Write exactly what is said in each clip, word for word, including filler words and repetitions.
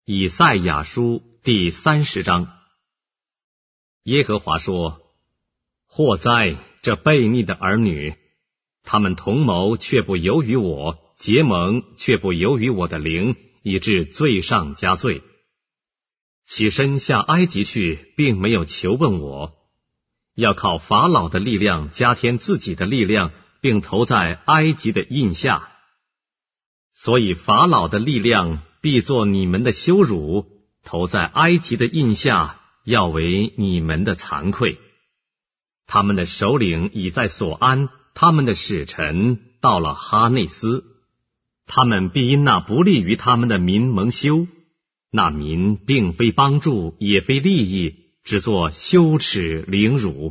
以赛亚书第三十章。耶和华说：祸哉，这悖逆的儿女！他们同谋却不由于我，结盟却不由于我的灵，以致罪上加罪。起身下埃及去，并没有求问我，要靠法老的力量加添自己的力量，并投在埃及的印下。所以法老的力量必作你们的羞辱，投在埃及的印下，要为你们的惭愧。他们的首领已在所安，他们的使臣到了哈内斯。他们必因那不利于他们的民蒙羞，那民并非帮助，也非利益，只作羞耻凌辱。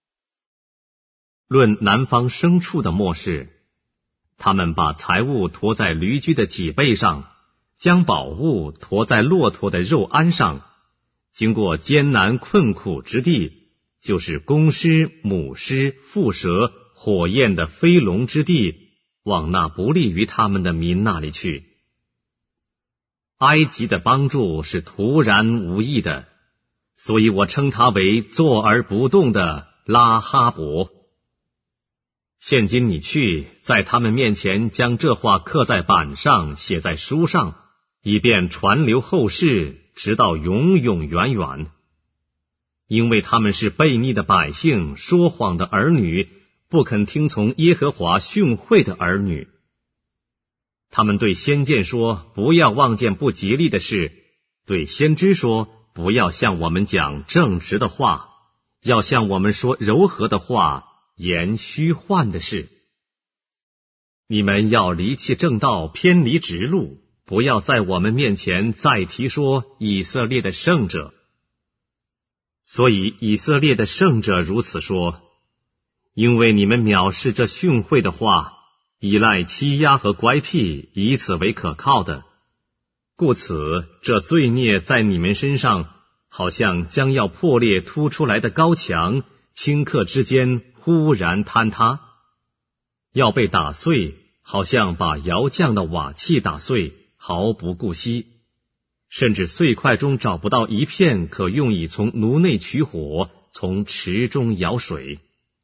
论南方牲畜的末世，他们把财物驮在驴驹的脊背上，将宝物驮在骆驼的肉鞍上，经过艰难困苦之地，就是公狮、母狮、蝮蛇、火焰的飞龙之地，往那不利于他们的民那里去。埃及的帮助是徒然无益的，所以我称他为坐而不动的拉哈伯。现今你去，在他们面前将这话刻在板上，写在书上，以便传流后世，直到永永远远。因为他们是悖逆的百姓，说谎的儿女，不肯听从耶和华训诲的儿女。他们对先见说，不要望见不吉利的事；对先知说，不要向我们讲正直的话，要向我们说柔和的话，言虚幻的事。你们要离弃正道，偏离直路，不要在我们面前再提说以色列的圣者。所以以色列的圣者如此说：因为你们藐视这训诲的话，依赖欺压和乖僻，以此为可靠的，故此这罪孽在你们身上，好像将要破裂凸出来的高墙，顷刻之间忽然坍塌，要被打碎，好像把窑匠的瓦器打碎，毫不顾惜，甚至碎块中找不到一片可用以从炉内取火，从池中舀水。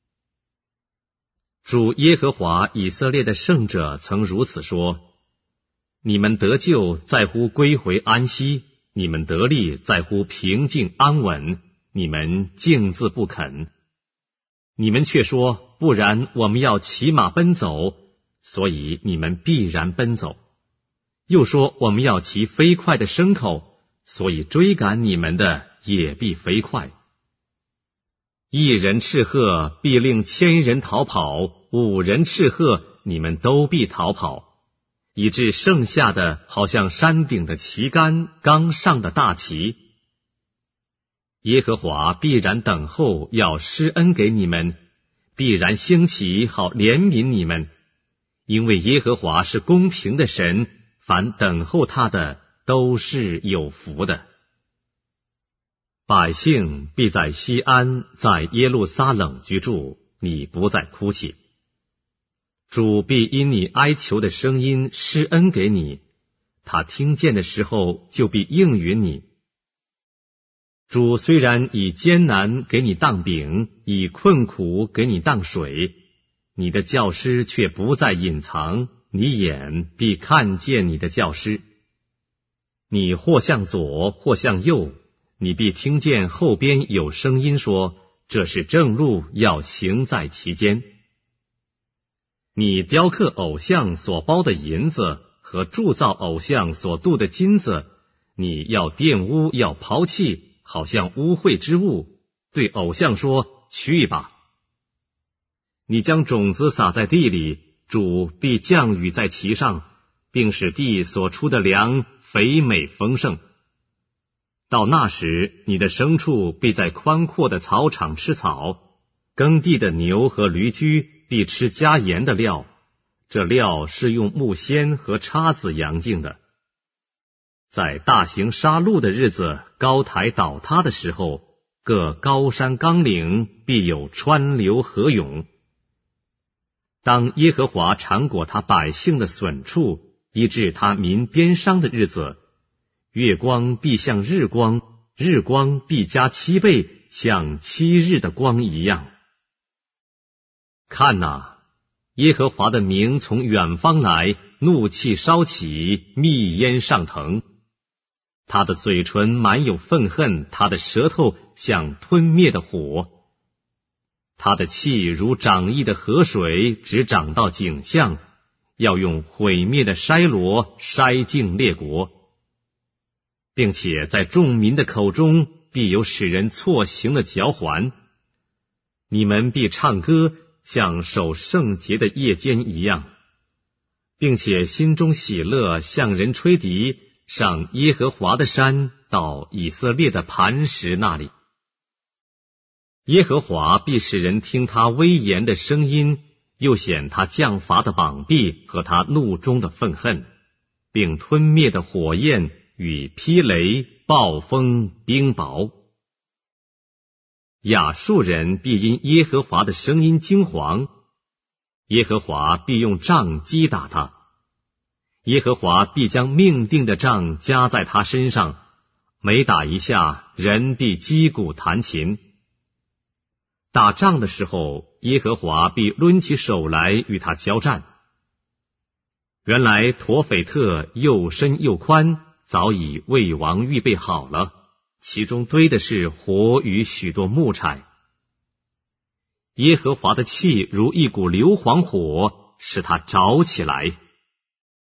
主耶和华以色列的圣者曾如此说：你们得救在乎归回安息，你们得力在乎平静安稳，你们静自不肯。你们却说，不然我们要骑马奔走，所以你们必然奔走。又说我们要骑飞快的牲口，所以追赶你们的也必飞快。一人斥喝，必令千人逃跑；五人斥喝，你们都必逃跑，以致剩下的好像山顶的旗杆，刚上的大旗。耶和华必然等候，要施恩给你们，必然兴起，好怜悯你们。因为耶和华是公平的神，凡等候他的都是有福的。百姓必在西安，在耶路撒冷居住，你不再哭泣。主必因你哀求的声音施恩给你，他听见的时候就必应允你。主虽然以艰难给你当饼，以困苦给你当水，你的教师却不再隐藏，你眼必看见你的教师。你或向左，或向右，你必听见后边有声音说，这是正路，要行在其间。你雕刻偶像所包的银子和铸造偶像所镀的金子，你要玷污，要抛弃，好像污秽之物，对偶像说，去吧。你将种子撒在地里，主必降雨在其上，并使地所出的粮肥美丰盛。到那时，你的牲畜必在宽阔的草场吃草，耕地的牛和驴驹必吃加盐的料，这料是用木锨和叉子扬净的。在大型杀戮的日子，高台倒塌的时候，各高山冈岭必有川流河涌。当耶和华尝果他百姓的损处，医治他民鞭伤的日子， 月光必像日光，日光必加七倍，像七日的光一样。看哪，耶和华的名从远方来，怒气烧起，密烟上腾。他的嘴唇满有愤恨，他的舌头像吞灭的火。他的气如涨溢的河水，直涨到颈项，要用毁灭的筛箩筛尽列国，并且在众民的口中必有使人错行的嚼环。你们必唱歌，像守圣节的夜间一样，并且心中喜乐，向人吹笛，上耶和华的山，到以色列的磐石那里。耶和华必使人听他威严的声音，又显他降罚的膀臂和他怒中的愤恨，并吞灭的火焰与霹雷、暴风、冰雹。亚述人必因耶和华的声音惊惶，耶和华必用杖击打他，耶和华必将命定的杖加在他身上，每打一下，人必击鼓弹琴。打仗的时候，耶和华必抡起手来与他交战。原来陀斐特又深又宽，早已为王预备好了，其中堆的是火与许多木柴。耶和华的气如一股硫磺火，使它着起来。